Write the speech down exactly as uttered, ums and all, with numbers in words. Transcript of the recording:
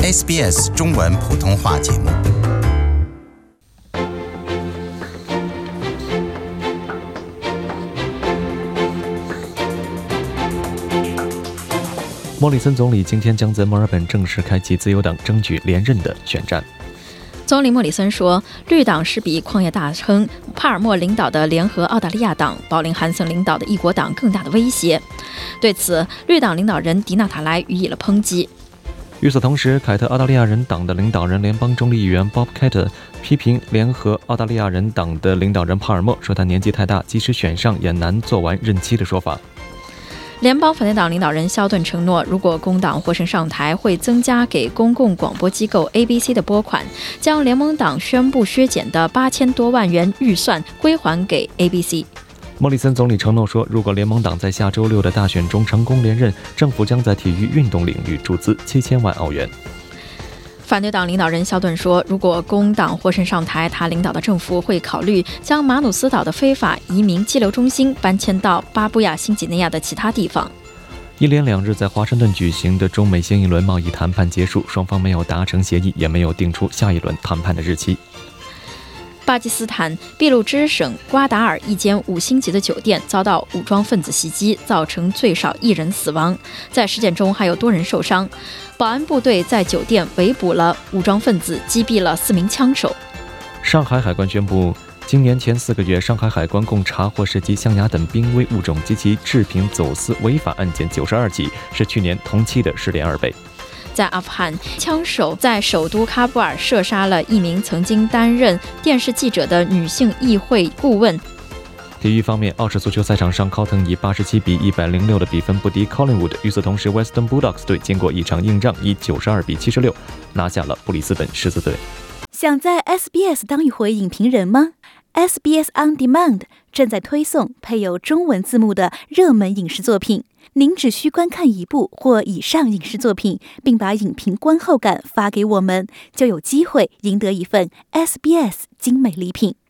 S B S 中文普通话节目。 莫里森总理今天将在墨尔本正式开启自由党争取连任的选战。 总理莫里森说，绿党是比矿业大亨帕尔默领导的联合澳大利亚党、保林·韩森领导的异国党更大的威胁。对此，绿党领导人迪纳塔莱予以了抨击。 与此同时，凯特澳大利亚人党的领导人联邦中立议员 Bob Katter 批评联合澳大利亚人党的领导人帕尔默，说他年纪太大，即使选上也难做完任期的说法。 联邦反对党领导人肖顿承诺，如果工党获胜上台，会增加给公共广播机构 A B C 的拨款，将联盟党宣布削减的八千多万元预算归还给 A B C。 莫里森总理承诺说，如果联盟党在下周六的大选中成功连任，政府将在体育运动领域注资七千万澳元。 反对党领导人肖顿说，如果工党获胜上台，他领导的政府会考虑将马努斯岛的非法移民寄留中心搬迁到巴布亚新几内亚的其他地方。 一连两日在华盛顿举行的中美新一轮贸易谈判结束，双方没有达成协议，也没有定出下一轮谈判的日期。 巴基斯坦俾路支省瓜达尔一间五星级的酒店遭到武装分子袭击，造成最少一人死亡，在事件中还有多人受伤。保安部队在酒店围捕了武装分子，击毙了四名枪手。 上海海关宣布，今年前四个月，上海海关共查获涉及象牙等濒危物种及其制品走私违法案件九十二起，是去年同期的十点二倍。 在阿富汗，枪手在首都喀布尔射杀了一名曾经担任电视记者的女性议会顾问。 体育方面，澳式足球赛场上，考腾以八十七比一百零六的比分不敌 Collingwood。与此同时 ，Western Bulldogs 队经过一场硬仗，以九十二比七十六拿下了布里斯本狮子队。 想在 S B S 当一回影评人吗？ S B S On Demand 正在推送配有中文字幕的热门影视作品。您只需观看一部或以上影视作品，并把影评观后感发给我们，就有机会赢得一份 S B S 精美礼品。